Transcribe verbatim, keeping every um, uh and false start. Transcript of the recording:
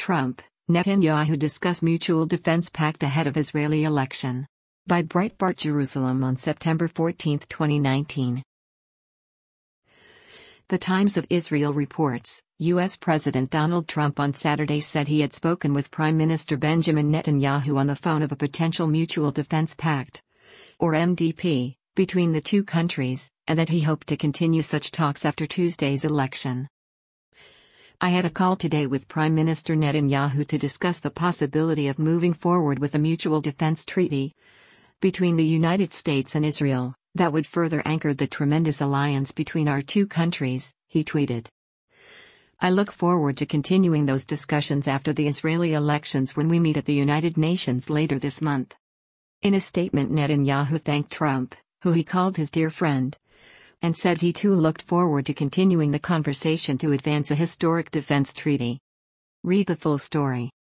Trump, Netanyahu discuss mutual defense pact ahead of Israeli election. By Breitbart Jerusalem on September fourteenth, twenty nineteen. The Times of Israel reports, U S President Donald Trump on Saturday said he had spoken with Prime Minister Benjamin Netanyahu on the phone of a potential mutual defense pact, or M D P, between the two countries, and that he hoped to continue such talks after Tuesday's election. I had a call today with Prime Minister Netanyahu to discuss the possibility of moving forward with a mutual defense treaty between the United States and Israel that would further anchor the tremendous alliance between our two countries, he tweeted. I look forward to continuing those discussions after the Israeli elections when we meet at the United Nations later this month. In a statement, Netanyahu thanked Trump, who he called his dear friend, and said he too looked forward to continuing the conversation to advance a historic defense treaty. Read the full story.